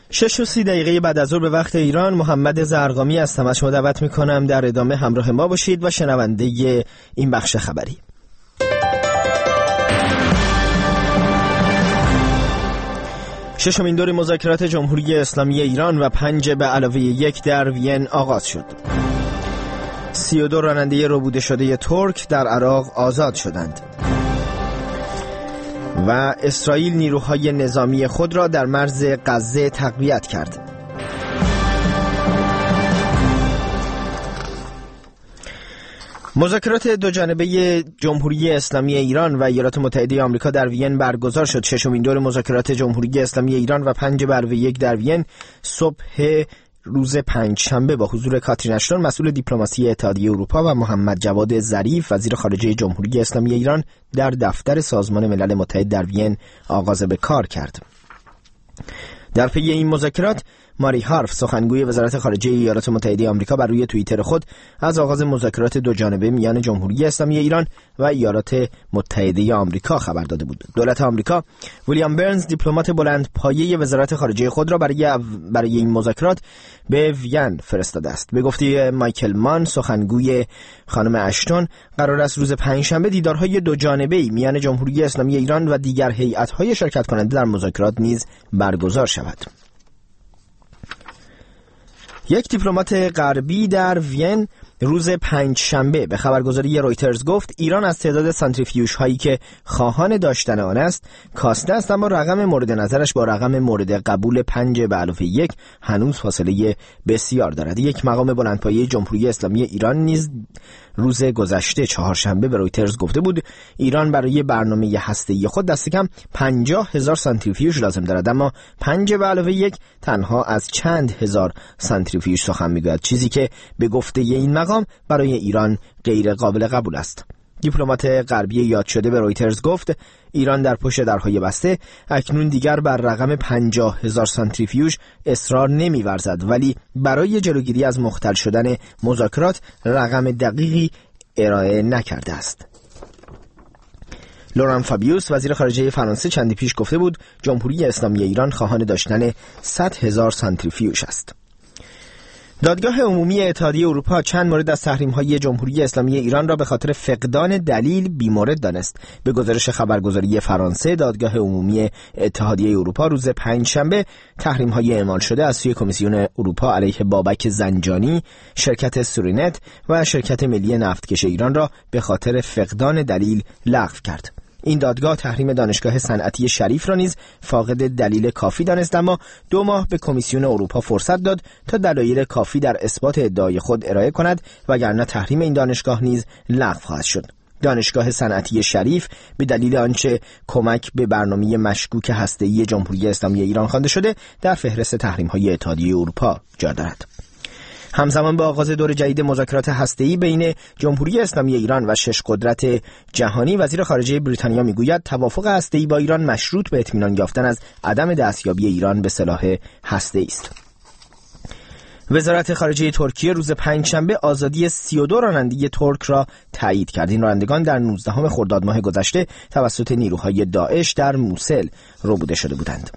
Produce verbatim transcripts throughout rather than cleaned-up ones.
شش و سی دقیقه بعد از ظهر به وقت ایران، محمد زرقامی هستم. از شما دعوت میکنم در ادامه همراه ما باشید و شنونده این بخش خبری. ششمین دور مذاکرات جمهوری اسلامی ایران و پنج به علاوه یک در وین آغاز شد. سی و دو راننده ربوده شده ترک در عراق آزاد شدند و اسرائیل نیروهای نظامی خود را در مرز غزه تقویت کرد. مذاکرات دو جانبه جمهوری اسلامی ایران و ایالات متحده آمریکا در وین برگزار شد. ششمین دور مذاکرات جمهوری اسلامی ایران و پنج به علاوه یک در وین صبح روز پنجشنبه با حضور کاترین اشتون مسئول دیپلماسی اتحادیه اروپا و محمد جواد ظریف وزیر خارجه جمهوری اسلامی ایران در دفتر سازمان ملل متحد در وین آغاز به کار کرد. در پی این مذاکرات ماری هارف سخنگوی وزارت خارجه ایالات متحده آمریکا بر روی توییتر خود از آغاز مذاکرات دو جانبه میان جمهوری اسلامی ایران و ایالات متحده آمریکا خبر داده بود. دولت آمریکا ویلیام برنز دیپلمات بلند پایه وزارت خارجه خود را برای برای این مذاکرات به وین فرستاده است. به گفته مایکل مان سخنگوی خانم اشتون، قرار است روز پنجشنبه دیدارهای دو جانبه‌ای میان جمهوری اسلامی ایران و دیگر هیئت‌های شرکت کننده در مذاکرات نیز برگزار شود. یک دیپلمات غربی در وین روز پنجشنبه به خبرگزاری رویترز گفت ایران از تعداد سانتریفیوژ هایی که خواهان داشتن آن است کاسته است، اما رقم مورد نظرش با رقم مورد قبول پنج به علاوه یک هنوز فاصله بسیار دارد. یک مقام بلندپایه جمهوری اسلامی ایران نیز روز گذشته چهارشنبه به رویترز گفته بود ایران برای برنامه هسته‌ای خود دست کم پنجاه هزار سانتریفیوژ لازم دارد، اما پنج به علاوه یک تنها از چند هزار سانتریفیوژ سخن میگوید، چیزی که به گفته این مقام برای ایران غیر قابل قبول است. دیپلمات غربی یاد شده به رویترز گفت ایران در پشت درهای بسته اکنون دیگر بر رقم پنجاه هزار سانتریفیوژ اصرار نمی‌ورزد، ولی برای جلوگیری از مختل شدن مذاکرات رقم دقیقی ارائه نکرده است. لوران فابیوس وزیر خارجه فرانسه چندی پیش گفته بود جمهوری اسلامی ایران خواهان داشتن صد هزار سانتریفیوژ است. دادگاه عمومی اتحادیه اروپا چند مورد از تحریم‌های جمهوری اسلامی ایران را به خاطر فقدان دلیل بیمورد دانست. به گزارش خبرگزاری فرانسه، دادگاه عمومی اتحادیه اروپا روز پنجشنبه تحریم‌های اعمال شده از سوی کمیسیون اروپا علیه بابک زنجانی، شرکت سورینت و شرکت ملی نفتکش ایران را به خاطر فقدان دلیل لغو کرد. این دادگاه تحریم دانشگاه صنعتی شریف را نیز فاقد دلیل کافی دانست، اما دو ماه به کمیسیون اروپا فرصت داد تا دلایل کافی در اثبات ادعای خود ارائه کند، وگرنه تحریم این دانشگاه نیز لغو خواهد شد. دانشگاه صنعتی شریف به دلیل آنچه کمک به برنامه مشکوک هسته‌ای جمهوری اسلامی ایران خوانده شده در فهرست تحریم‌های اتحادیه اروپا جا دارد. همزمان با آغاز دور جدید مذاکرات هسته‌ای بین جمهوری اسلامی ایران و شش قدرت جهانی، وزیر خارجه بریتانیا میگوید توافق هسته‌ای با ایران مشروط به اطمینان یافتن از عدم دستیابی ایران به سلاح هسته‌ای است. وزارت خارجه ترکیه روز پنجشنبه آزادی سی و دو راننده ترک را تایید کرد. این رانندگان در نوزدهم خرداد ماه گذشته توسط نیروهای داعش در موسل ربوده شده بودند.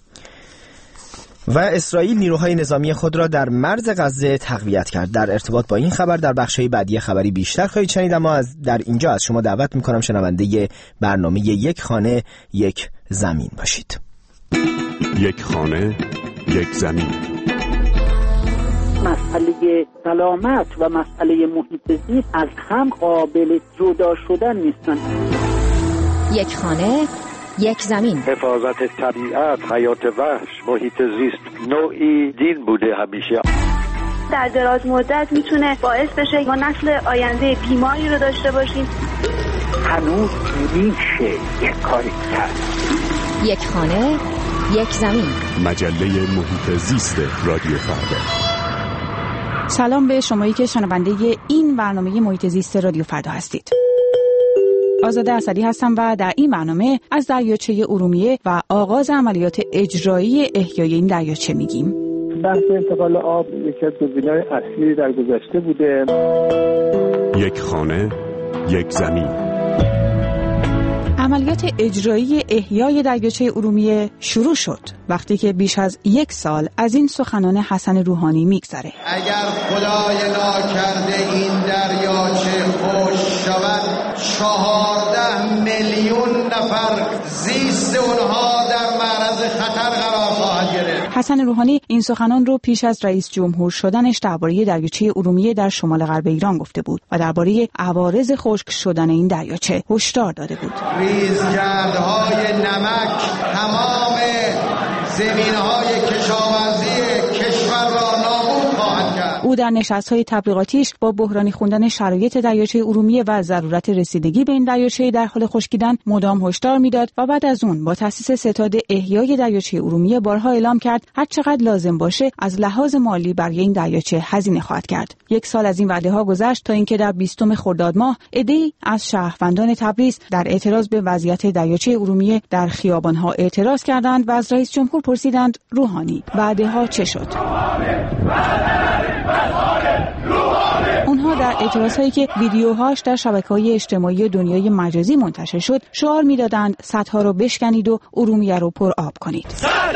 و اسرائیل نیروهای نظامی خود را در مرز غزه تقویت کرد. در ارتباط با این خبر در بخش‌های بعدی خبری بیشتر خواهید شنید، اما از در اینجا از شما دعوت می‌کنم شنونده برنامه یک خانه یک زمین باشید. یک خانه یک زمین. مسئله سلامت و مسئله محیط زیست از هم قابل جدا شدن نیستند. یک خانه یک زمین. حفاظت طبیعت، حیات وحش، محیط زیست نوعی دین بوده همیشه. در دراز مدت میتونه باعث بشه ما نسل آینده بیماری رو داشته باشیم. هنوز میشه یک کاری کرد. یک خانه یک زمین. مجله محیط زیست رادیو فردا. سلام به شمایی که شنونده این برنامه محیط زیست رادیو فردا هستید. آزاده اسدی هستم و در این برنامه از دریاچه ارومیه و آغاز عملیات اجرایی احیای این دریاچه میگیم. بحث انتقال آب یکی از گزینه‌های اصلی در گذشته بوده. یک خانه یک زمین. عملیات اجرایی احیای دریاچه ارومیه شروع شد وقتی که بیش از یک سال از این سخنان حسن روحانی میگذره. اگر خدای ناکرده این دریاچه خشک شود، چهارده میلیون نفر زیست اونها در معرض خطر قرار خواهد گرفت. حسن روحانی این سخنان رو پیش از رئیس جمهور شدنش درباره دریاچه ارومیه در شمال غرب ایران گفته بود و درباره عوارض خشک شدن این دریاچه هشدار داده بود. ریزگردهای نمک تمام زمینهای کشاورزی کشور را نابود خواهد کرد. او در نشست‌های تبلیغاتیش با بحرانی خوندن شرایط دریاچه ارومیه و ضرورت رسیدگی به این دریاچه در حال خشکیدن مدام هشدار میداد و بعد از اون با تأسیس ستاد احیای دریاچه ارومیه بارها اعلام کرد هر چقدر لازم باشه از لحاظ مالی برای این دریاچه هزینه خواهد کرد. یک سال از این وعده‌ها گذشت تا اینکه در بیستم خرداد ماه عده‌ای از شهروندان تبریز در اعتراض به وضعیت دریاچه ارومیه در خیابان‌ها اعتراض کردند و از رئیس جمهور پرسیدند روحانی وعده‌ها چه شد؟ اونها در اعتراضهایی که ویدیوهاش در شبکه‌های اجتماعی دنیای مجازی منتشر شد شعار می‌دادند سدها رو بشکنید و ارومیه رو پر آب کنید.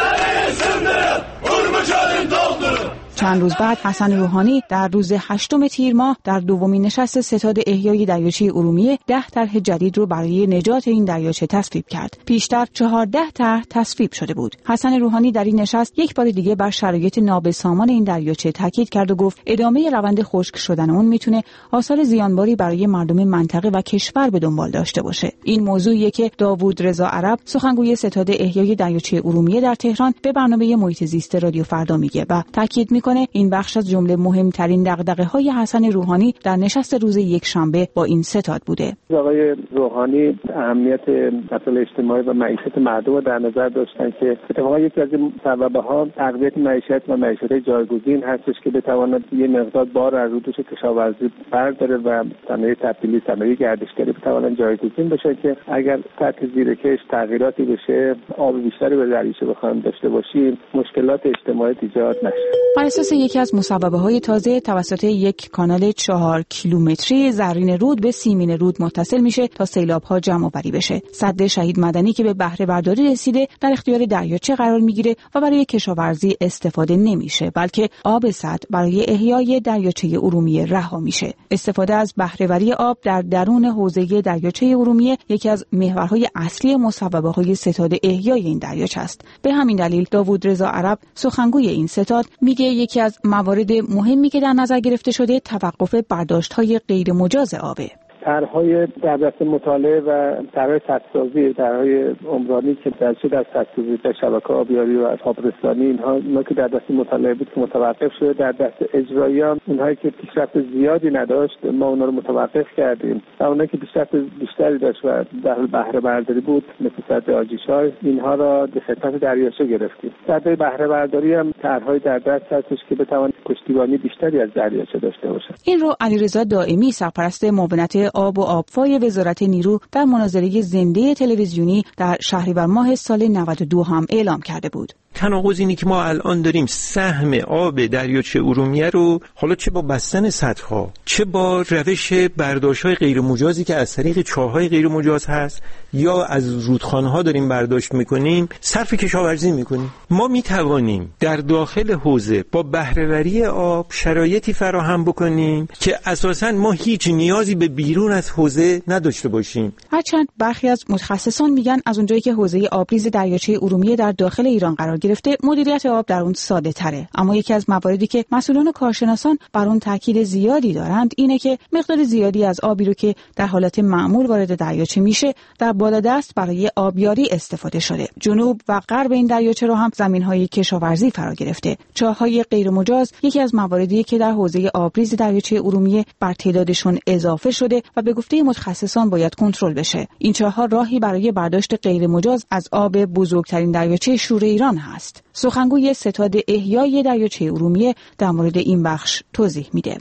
چند روز بعد حسن روحانی در روز هشتم تیر ماه در دومین نشست ستاد احیای دریاچه ارومیه ده طرح جدید رو برای نجات این دریاچه تصویب کرد. پیشتر چهارده طرح تصویب شده بود. حسن روحانی در این نشست یک بار دیگه بر شرایط نابسامان این دریاچه تاکید کرد و گفت ادامه روند خشک شدن اون میتونه آثار زیانباری برای مردم منطقه و کشور به دنبال داشته باشه. این موضوعیه که داوود رضا عرب سخنگوی ستاد احیای دریاچه ارومیه در تهران به برنامه محیط زیست رادیو فردا میگه و تاکید میکنه این بخش از جمله مهمترین دغدغه‌های حسن روحانی در نشست روز یکشنبه با این ستاد بوده. آقای روحانی اهمیت مسائل اجتماعی و معیشت مردم رو در نظر داشتن که اتفاقا یکی از سبب‌ها تقویت معیشت و معیشت جایگزین هستش که بتواند یه مقدار بار از رو دوش کشاورزی برداره و صنایع تبدیلی صنایع گردشگری بتوانن جایگزین بشه که اگر سطح زیرکش تغییراتی بشه آب بیشتری به دریاچه بخوایم داشته باشیم مشکلات اجتماعی ایجاد نشه. بر اساس یکی از مصوبه‌های تازه توسط یک کانال چهار کیلومتری زرین رود به سیمین رود متصل میشه تا سیلاب‌ها جمع آوری بشه. سد شهید مدنی که به بهره برداری رسیده در اختیار دریاچه قرار میگیره و برای کشاورزی استفاده نمیشه بلکه آب سد برای احیای دریاچه ارومیه رها میشه. استفاده از بهره‌وری آب در درون حوزه دریاچه ارومیه یکی از محورهای اصلی مصوبه‌های ستاد احیای این دریاچه است. به همین دلیل داوود رضا عرب سخنگوی این ستاد میگه یکی از موارد مهمی که در نظر گرفته شده توقف برداشت‌های غیر مجاز آبه. طرح‌های در دست مطالعه و طرح‌های سدسازی، طرح‌های عمرانی که در چه در سدسازی در شبکه آبیاری و آبرسانی اینها اینا که در دست مطالعه بود که متوقف شده، در دست اجرایی هم اونهایی که پیشرفت زیادی نداشت ما اونها رو متوقف کردیم و اونهایی که پیشرفت بیشتری داشت و در بهره برداری بود مثل سد آجیشای اینها را به خدمت دریاچه گرفتیم. سد بهره برداری هم طرح‌های در دست هستش که بتوان پشتیبانی بیشتری از دریاچه داشته باشه. این رو علیرضا دائمی سرپرست معاونت آب و آبفای وزارت نیرو در مناظره زنده تلویزیونی در شهریور ماه سال نود و دو هم اعلام کرده بود. تناقض اینه که ما الان داریم سهم آب دریاچه ارومیه رو حالا چه با بستن سدها چه با روش برداشت‌های غیر مجازی که از طریق چاه‌های غیر مجاز هست یا از رودخانه‌ها داریم برداشت می‌کنیم صرف کشاورزی می‌کنیم. ما می‌توانیم در داخل حوزه با بهره‌وری آب شرایطی فراهم بکنیم که اساساً ما هیچ نیازی به بیرون از حوزه نداشته باشیم. هرچند برخی از متخصصان میگن از اونجایی که حوزه آبریز دریاچه ارومیه در داخل ایران قرار گرفته مدیریت آب در اون ساده تره، اما یکی از مواردی که مسئولان و کارشناسان بر اون تاکید زیادی دارند اینه که مقدار زیادی از آبی رو که در حالت معمول وارد دریاچه میشه در بالادست برای آبیاری استفاده شده. جنوب و غرب این دریاچه رو هم زمین‌های کشاورزی فرا گرفته. چاه‌های غیر مجاز یکی از مواردی که در حوزه آبریز دریاچه ارومیه بر تعدادشون اضافه شده و به گفته متخصصان باید کنترل بشه. این چاه‌ها راهی برای برداشت غیر مجاز از آب بزرگترین دریاچه شور ایران هست. سخنگوی ستاد احیای دریاچه ارومیه در مورد این بخش توضیح میده.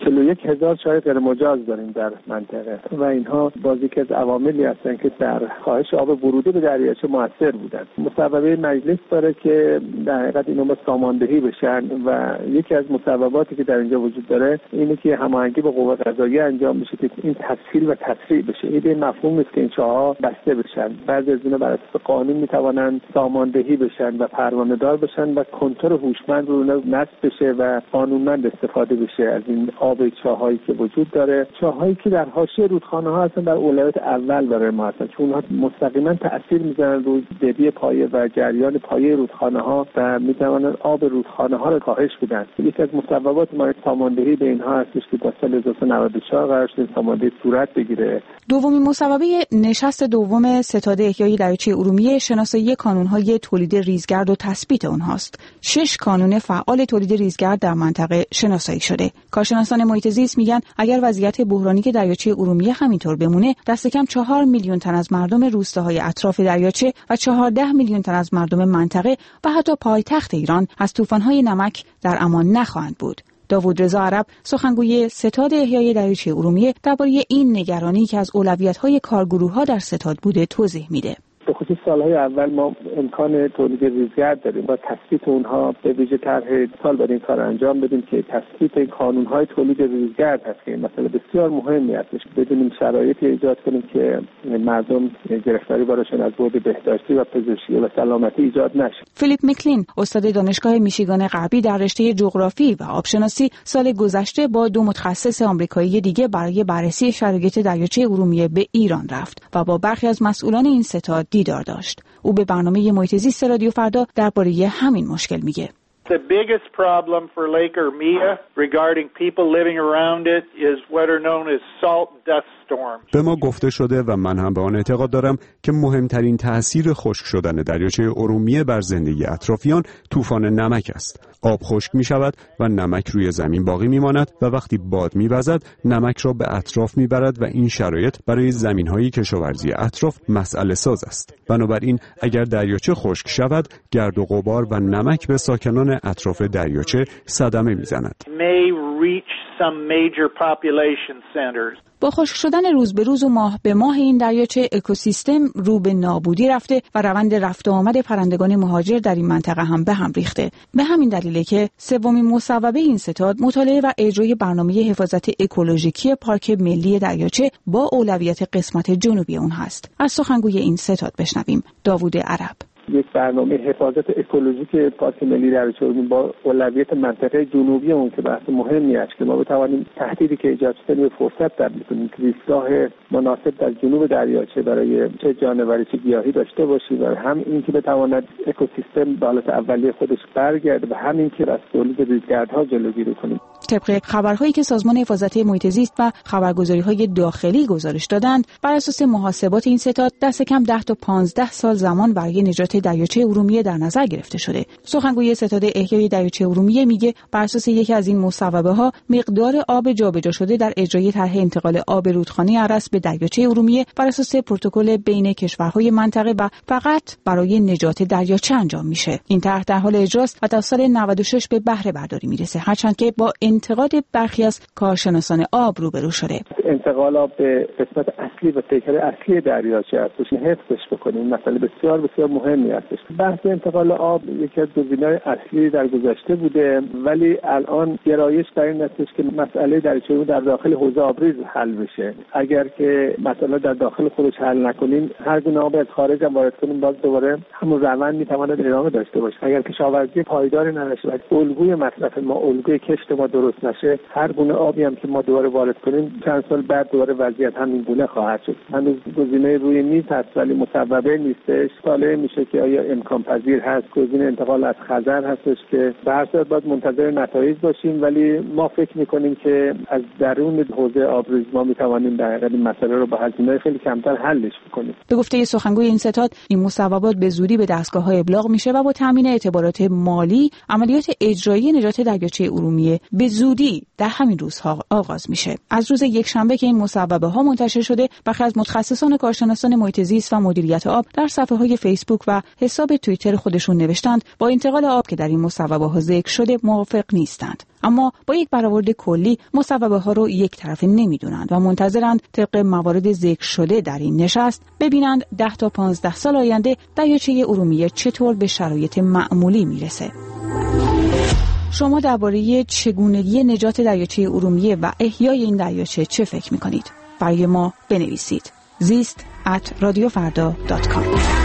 چهل و یک هزار چاه غیر مجاز داریم در منطقه و اینها باز یکی از عواملی هستن که در کاهش آب ورودی به دریاچه موثر بودن. مصوبه مجلس داره که در حقیقت اینا با ساماندهی بشن و یکی از مصوباتی که در اینجا وجود داره اینه که هماهنگی با قوه قضاییه انجام میشه که این تسهیل و تسریع بشه. ایده مفهوم نیست که این چاه‌ها بسته بشن. بعضی از اینا بر اساس قانون میتوانند ساماندهی بشن و پروانه دار بشن و کنترل هوشمند رو نصب بشه و قانونمند استفاده بشه از این آب چاه‌هایی که وجود داره. چاه‌هایی که در حاشیه رودخانه‌ها هستن در اولویت اول برای ما هستن چون اونها مستقیما تأثیر میذارن روی دبی پایه و جریان پایه رودخانه‌ها و میتوانن آب رودخانه‌ها رو کاهش بدن. یکی از مصوبات ما ساماندهی به اینها هستش که تا سال هزار و سیصد و نود و چهار قرار شده ساماندهی صورت بگیره. دومین مصوبه نشست دوم ستاد احیای دریاچه ارومیه شناسایی کانون‌های تولید ریزگرد و تثبیت اونهاست. شش کانون فعال تولید ریزگرد در منطقه شناسایی شده. کارشناسان محیط زیست میگن اگر وضعیت بحرانی که دریاچه ارومیه همینطور بمونه، دست کم چهار میلیون تن از مردم روستاهای اطراف دریاچه و چهارده میلیون تن از مردم منطقه و حتی پایتخت ایران از طوفان‌های نمک در امان نخواهند بود. داوود رضا عرب، سخنگوی ستاد احیای دریاچه ارومیه، درباره این نگرانی که از اولویت‌های کارگروه‌ها در ستاد بوده توضیح میده. به خصوص سالهای اول ما امکان تولید ریزگرد داریم و تثبیت اونها به ویژه طرح سال باید این کار انجام بدیم که تثبیت این کانون‌های تولید ریزگرد هست که این مسئله بسیار مهمی هستش. بدونیم شرایطی ایجاد کنیم که مردم گرفتاری بارشون از بعد بهداشتی و پزشکی و سلامتی ایجاد نشه. فیلیپ میکلین، استاد دانشگاه میشیگان غربی در رشته جغرافی و آبشناسی، سال گذشته با دو متخصص آمریکایی دیگه برای بررسی شرایط دریاچه ارومیه به ایران رفت و با برخی از مسئولان این ستاد دیدار داشت. او به برنامه محیط زیست رادیو فردا درباره همین مشکل میگه. The biggest problem for Lake Urmia regarding people living around it is what are known as salt dust storms. به ما گفته شده و من هم به آن اعتقاد دارم که مهمترین تأثیر خشک شدن دریاچه ارومیه بر زندگی اطرافیان طوفان نمک است. آب خشک می شود و نمک روی زمین باقی می ماند و وقتی باد می وزد نمک را به اطراف می برد و این شرایط برای زمین‌های کشاورزی اطراف مسئله ساز است. بنابراین اگر دریاچه خشک شود، گرد و غبار و نمک به ساکنان اطراف دریاچه صدمه می زند. با خشک شدن روز به روز و ماه به ماه این دریاچه اکوسیستم رو به نابودی رفته و روند رفت و آمد پرندگان مهاجر در این منطقه هم به هم ریخته. به همین دلیله که سومین مصوبه این ستاد مطالعه و اجرای برنامه حفاظت اکولوژیکی پارک ملی دریاچه با اولویت قسمت جنوبی اون هست. از سخنگوی این ستاد بشنویم. داوود عرب. یک برنامه حفاظت اکولوژیک پارک ملی دریاچه ارومیه با اولویت منطقه جنوبی اون که بحث مهمی است که ما بتوانیم تهدیدی که ایجاد شده به فرصت تبدیل کنیم که زیستگاه مناسب در جنوب دریاچه برای چه جانوری چه گیاهی داشته باشیم و هم این که بتواند اکوسیستم به حالت اولیه خودش برگرده و هم این که از تولید ریزگردها جلوگیری کنیم. طبق خبرهایی که سازمان حفاظت محیط زیست و خبرگزاری‌های داخلی گزارش دادند، بر اساس محاسبات این ستاد دست کم ده تا پانزده سال زمان برای نجات دریاچه ارومیه در نظر گرفته شده. سخنگوی ستاد احیای دریاچه ارومیه میگه بر اساس یکی از این مصوبه‌ها مقدار آب جابجا شده در اجرای طرح انتقال آب رودخانه ارس به دریاچه ارومیه بر اساس پروتکل بین کشورهای منطقه و فقط برای نجات دریاچه انجام میشه. این طرح در حال اجراست و تا سال نود و شش به بهره برداری میرسه، هرچند که با انتقاد برخی از کارشناسان آب روبرو شده. انتقال آب به قسمت اصلی و پیکر اصلی دریاچه است. حفظش بکنیم مسئله بسیار بسیار مهمی هستش. بحث انتقال آب یکی از گزینه‌های اصلی در گذشته بوده، ولی الان گرایش در این هستش که مسئله دریاچه در داخل حوضه آبریز حل بشه. اگر که مسئله در داخل خودش حل نکنیم، هر گونه آب از خارج هم وارد کنیم، باز دوباره همون روند میتواند ادامه داشته باشه. اگر کشاورزی پایداری نشه و الگوی مصرف ما، الگوی کشت ما درست نشه، هر گونه آبی هم که ما دوباره وارد کنیم چند سال بعد دوباره وضعیت همین گونه خواهد شد. هنوز گزینه روی میز هست ولی مصوبه نیستش. ساله میشه که آیا امکان پذیر هست. گزینه انتقال از خزر هستش که به هر صورت باید منتظر نتایج باشیم، ولی ما فکر میکنیم که از درون حوزه آبریز ما میتوانیم در حقیقت این مسئله رو با هزینه خیلی کمتر حلش کنیم. به گفته سخنگوی این ستاد، این مصوبات به زودی به دستگاه‌های ابلاغ میشه و با تامین اعتبارات مالی عملیات اجرایی نجات دریاچه ارومیه به زودی در همین روزها آغاز میشه. از روز یکشنبه شنبه که این مصوبه ها منتشر شده، برخی از متخصصان کارشناسان محیط زیست و مدیریت آب در صفحه‌های فیسبوک و حساب توییتر خودشون نوشتند با انتقال آب که در این مصوبه ها ذکر شده موافق نیستند. اما با یک برآورد کلی مصوبه ها رو یک طرفه نمیدونند و منتظرند طبق موارد ذکر شده در این نشست ببینند ده تا پانزده سال آینده دریاچه ارومیه چطور به شرایط معمولی میرسه. شما درباره چگونگی نجات دریاچه ارومیه و احیای این دریاچه چه فکر می‌کنید؟ برای ما بنویسید. زیست ات رادیو فردا دات کام